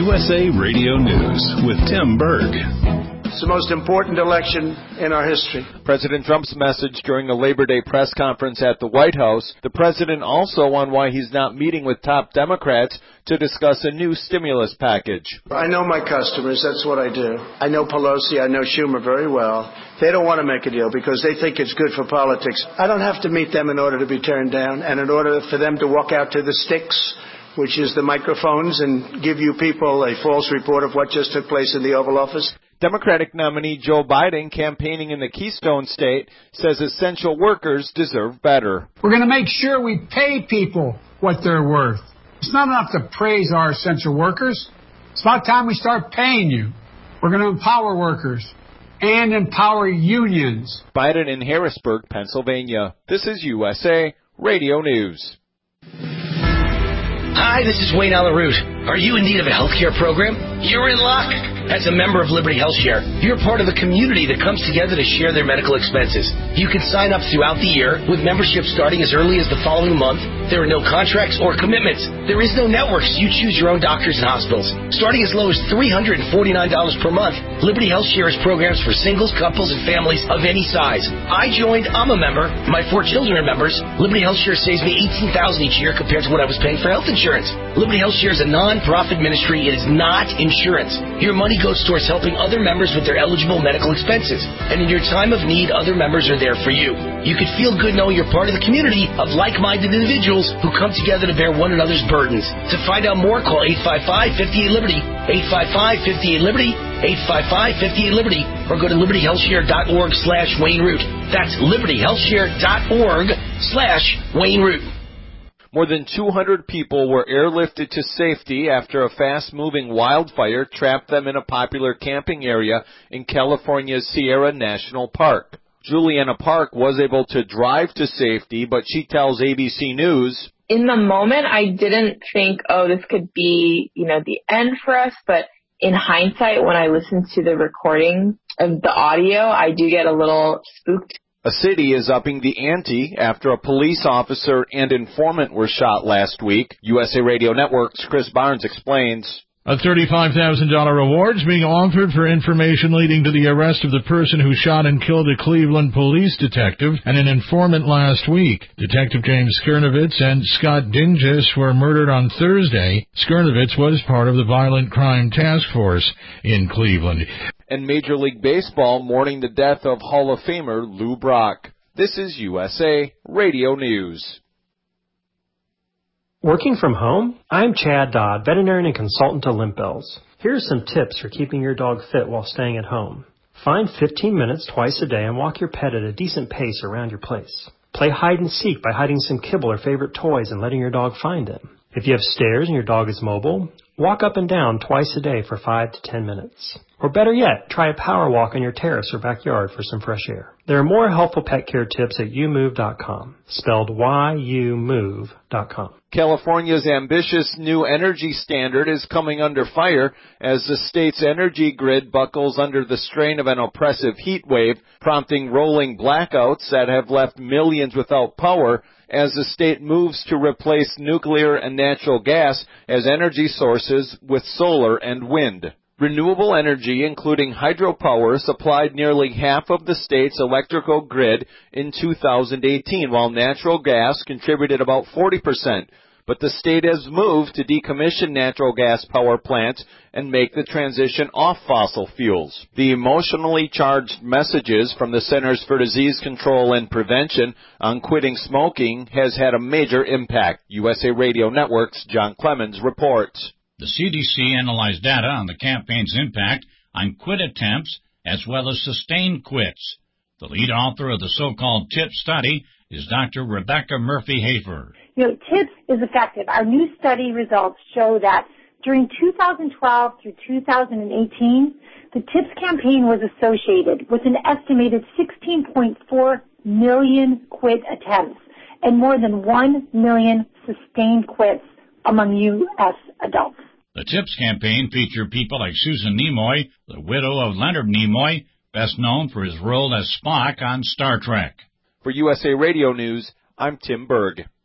USA Radio News with Tim Berg. It's the most important election in our history. President Trump's message during the Labor Day press conference at the White House. The president also on why he's not meeting with top Democrats to discuss a new stimulus package. I know my customers. That's what I do. I know Pelosi. I know Schumer very well. They don't want to make a deal because they think it's good for politics. I don't have to meet them in order to be turned down and in order for them to walk out to the sticks, which is the microphones, and give you people a false report of what just took place in the Oval Office. Democratic nominee Joe Biden, campaigning in the Keystone State, says essential workers deserve better. We're going to make sure we pay people what they're worth. It's not enough to praise our essential workers. It's about time we start paying you. We're going to empower workers and empower unions. Biden in Harrisburg, Pennsylvania. This is USA Radio News. Hi, this is Wayne Allen Root. Are you in need of a health care program? You're in luck. As a member of Liberty Health Share, you're part of a community that comes together to share their medical expenses. You can sign up throughout the year with membership starting as early as the following month. There are no contracts or commitments. There is no network, so you choose your own doctors and hospitals. Starting as low as $349 per month, Liberty Health Share has programs for singles, couples, and families of any size. I joined. I'm a member. My 4 children are members. Liberty Health Share saves me $18,000 each year compared to what I was paying for health insurance. Liberty Health Share is a non-profit ministry. It is not insurance. Your money goes towards helping other members with their eligible medical expenses. And in your time of need, other members are there for you. You can feel good knowing you're part of the community of like-minded individuals who come together to bear one another's burdens. To find out more, call 855-58-LIBERTY, 855-58-LIBERTY, 855-58-LIBERTY, or go to libertyhealthshare.org/Wayne Root. That's libertyhealthshare.org/Wayne Root. More than 200 people were airlifted to safety after a fast-moving wildfire trapped them in a popular camping area in California's Sierra National Park. Juliana Park was able to drive to safety, but she tells ABC News, in the moment, I didn't think, this could be, the end for us. But in hindsight, when I listen to the recording of the audio, I do get a little spooked. A city is upping the ante after a police officer and informant were shot last week. USA Radio Network's Chris Barnes explains. A $35,000 reward is being offered for information leading to the arrest of the person who shot and killed a Cleveland police detective and an informant last week. Detective James Skirnovitz and Scott Dinges were murdered on Thursday. Skirnovitz was part of the Violent Crime Task Force in Cleveland. And Major League Baseball mourning the death of Hall of Famer Lou Brock. This is USA Radio News. Working from home? I'm Chad Dodd, veterinarian and consultant to Limp Bells. Here are some tips for keeping your dog fit while staying at home. Find 15 minutes twice a day and walk your pet at a decent pace around your place. Play hide and seek by hiding some kibble or favorite toys and letting your dog find them. If you have stairs and your dog is mobile, walk up and down twice a day for 5 to 10 minutes. Or better yet, try a power walk on your terrace or backyard for some fresh air. There are more helpful pet care tips at youmove.com, spelled YOUMOVE.com. California's ambitious new energy standard is coming under fire as the state's energy grid buckles under the strain of an oppressive heat wave, prompting rolling blackouts that have left millions without power as the state moves to replace nuclear and natural gas as energy sources with solar and wind. Renewable energy, including hydropower, supplied nearly half of the state's electrical grid in 2018, while natural gas contributed about 40%. But the state has moved to decommission natural gas power plants and make the transition off fossil fuels. The emotionally charged messages from the Centers for Disease Control and Prevention on quitting smoking has had a major impact. USA Radio Network's John Clemens reports. The CDC analyzed data on the campaign's impact on quit attempts as well as sustained quits. The lead author of the so-called TIPS study is Dr. Rebecca Murphy-Hafer. TIPS is effective. Our new study results show that during 2012 through 2018, the TIPS campaign was associated with an estimated 16.4 million quit attempts and more than 1 million sustained quits among U.S. adults. The TIPS campaign featured people like Susan Nimoy, the widow of Leonard Nimoy, best known for his role as Spock on Star Trek. For USA Radio News, I'm Tim Berg.